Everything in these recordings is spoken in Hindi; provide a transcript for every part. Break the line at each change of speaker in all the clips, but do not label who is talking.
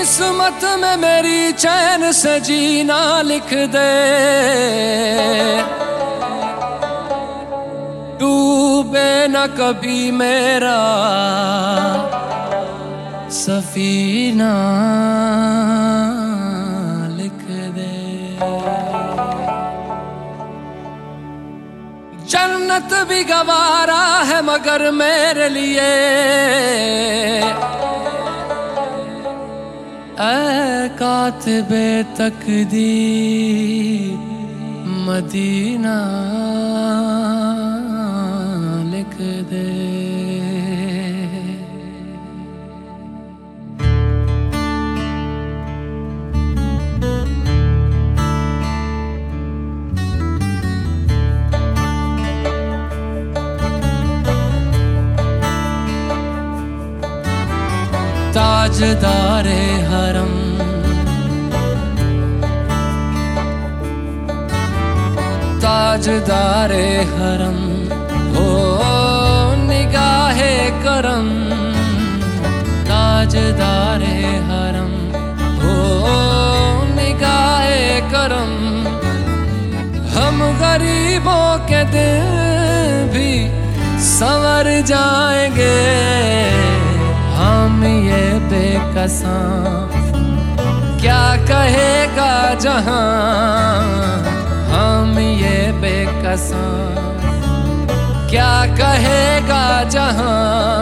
किस्मत में मेरी चैन से जीना लिख दे, डूबे न कभी मेरा सफीना लिख दे। जन्नत भी गवारा है मगर मेरे लिए ऐ कातिबे तकदीर मदीना लिख दे। ताजदारे हरम ताजदारे हरम हो निगाहे करम, ताजदारे हरम हो निगाहे करम। हम गरीबों के दिल भी संवर जाएंगे, हम ये बेकसां क्या कहेगा जहां, हम ये बेकसां क्या कहेगा जहां।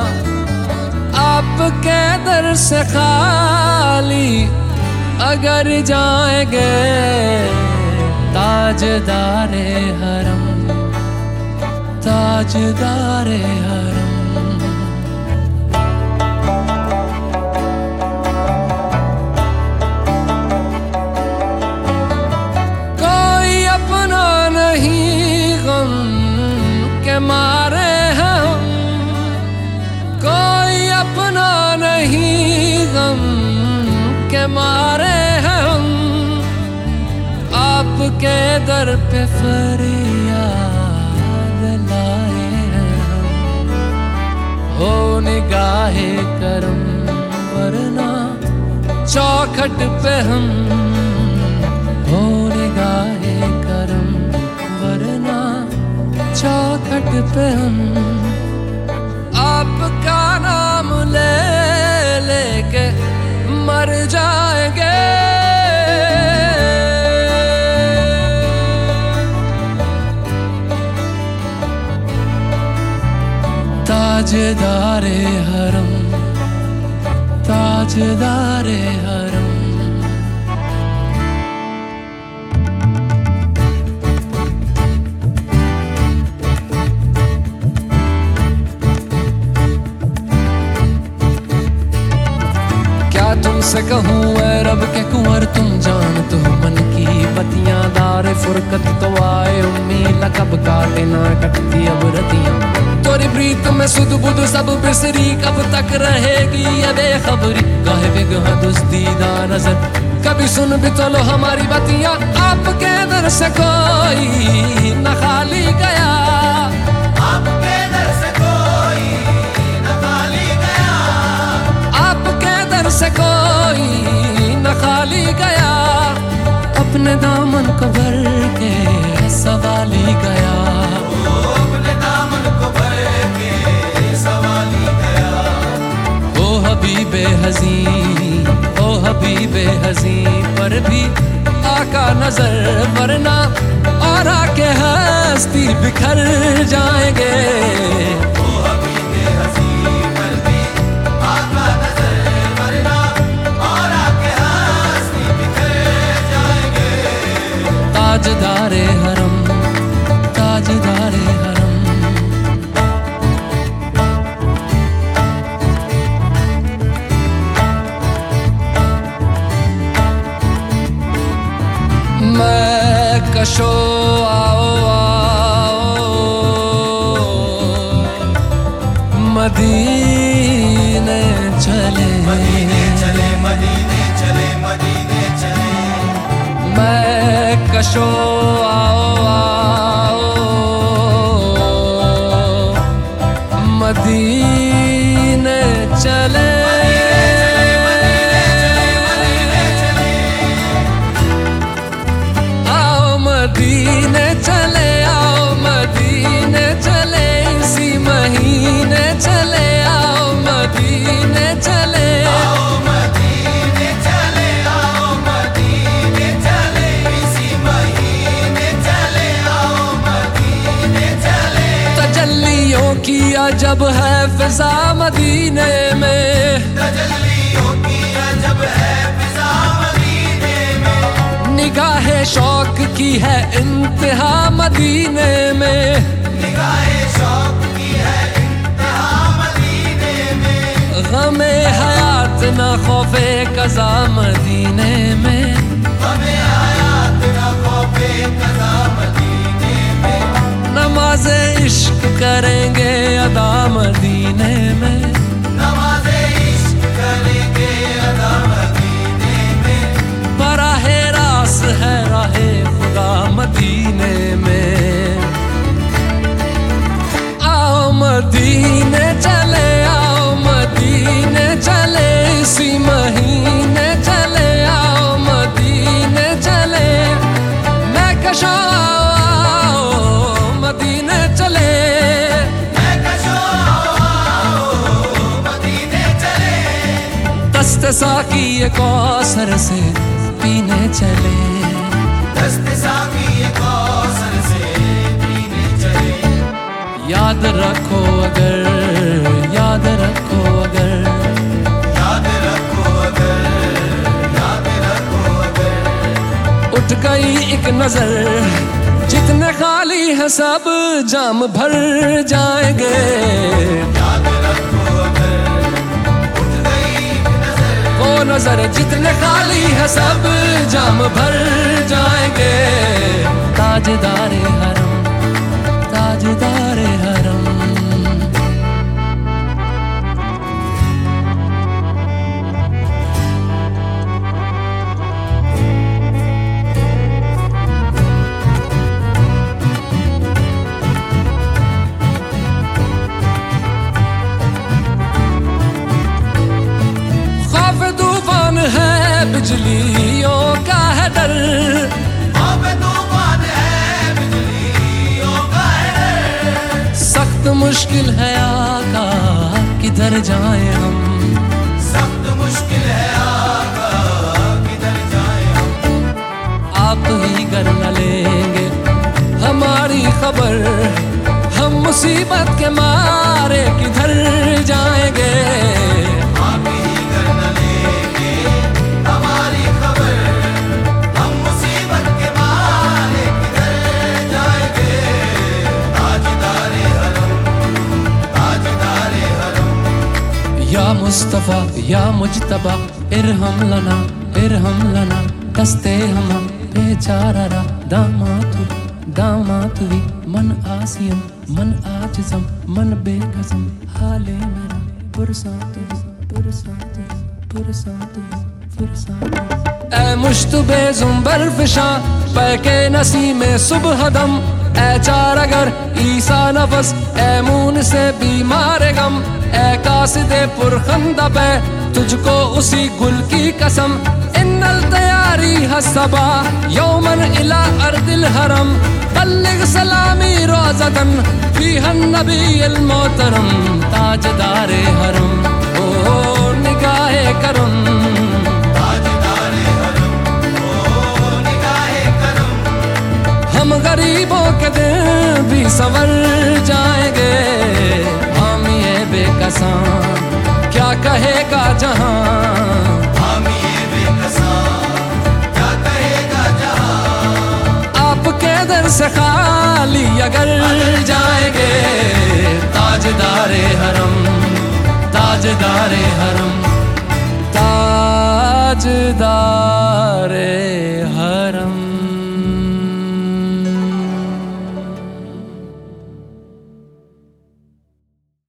आपके दर से खाली अगर जाएंगे, ताजदारे हरम ताजदारे हरम। मारे हैं हम कोई अपना नहीं, गम के मारे हैं हम। आपके दर पे फरियाद लाए हैं हम, हो निगाहे करम वरना चौखट पे हम, हो निगाहे करम वरना चौखट पे हम। आपका नाम ले लेके मर जाएंगे, ताजदारे हरम ताजदारे हरम। तुमसे कहूँ ऐ रब के कुंवर तुम जानते हो मन की बतियां। दारे फुरकत तो आए उम्मीद कब काटे ना कटती अब रतियां। तोरी प्रीत में सुध बुध सब बिसरी, कब तक रहेगी ये बेखबरी। काहे बिगहा दुस्तीदा नजर कभी सुन भी तो लो हमारी बतियां। आपके दर से कोई न खाली गया, आपके दर से कोई न खाली गया, आपके दर से कोई न खाली गया। अपने दामन को भर के सवाली गया, अपने दामन को भर के सवाली गया। ओ हबीबे हज़ीं ओ हबीबे हज़ीं पर भी आका नजर वरना और आके हस्ती बिखर जाएंगे। ताजदारे हरम ताजदारे हरम। मैं कशो आओ आओ मदीने चले, मदीने चले, मदीने चले, मदीने चले। मैं कशो आओ आओ मदीने चले, तजल्लियों की अजब है फिजा मदीने में,
तजल्लियों की अजब है फिजा मदीने में।
निगाहे शौक की है इंतहा मदीने में,
निगाहे शौक की है इंतहा मदीने में।
गमे हयात न खौफे कज़ा मदीने में,
गमे हयात न खौफे कज़ा मदीने में।
नमाज़े इश्क करेंगे अदा मदीने में,
नमाज़े इश्क करेंगे अदा मदीने में।
बराहे रास है राहे खुदा मदीने में। आओ मदीने चले, आओ मदीने चले, इसी महीने चले, आओ मदीने चले। मैं कशा मदीने चले,
मैं कशो मदीने चले।
दस्ते साकी ये कौसर से पीने चले,
दस्ते साकी ये कौसर से पीने चले।
याद रखो अगर, याद रखो अगर,
याद रखो अगर, याद रखो अगर।
उठ गई एक नजर, जितने खाली है सब जाम भर जाएंगे।
याद रखो अगर, उठ गई एक नजर।
वो नजर जितने खाली है सब जाम भर जाएंगे। ताजदारे हरम, ताजदारे हरम। तूफान है बिजलियों का है डर,
अब तूफान है बिजलियों का है डर।
सख्त मुश्किल है आका किधर जाएं हम,
सख्त मुश्किल है आका किधर जाएं हम।
आप ही कर न लेंगे हमारी खबर, हम मुसीबत के मारे किधर जाएंगे।
आप ही कर न लेंगे हमारी खबर, हम मुसीबत के मारे किधर जाएंगे। ताजदारे हरम, ताजदारे हरम।
या मुस्तफा या मुजतबा इरहम लना, इरहम लना। दस्ते हम बेचारा दामातु, दामातुवी। मन आसियम मन आजिज़म मन बेकसम, हाले मेरा पुरसातु, पुरसातु, पुरसातु, पुरसातु। ऐ मुश्तबे ज़ुंबर फिशा पैके नसी में सुबह दम। ऐ चार अगर ईसा नफस, ऐ मून से बीमार गम। ऐ कासिदे पुरखंदा पे तुझको उसी गुल की कसम। इन्नल तैयारी हसबा यौमन इला अर्दिल हरम। बल्लिग सलामी रोज़तन फीहन नबील मोहतरम। ताजदारे हरम ओ निगाहे करम,
ताजदारे हरम ओ निगाहे करम।
हम गरीबों के दिन भी संवर जाएंगे। हम ये बेकसां क्या कहेगा जहां,
हम ये बेकसां क्या कहेगा जहां।
आपके दर से खाली अगर जाएंगे। ताजदारे हरम, ताजदारे हरम, ताजदार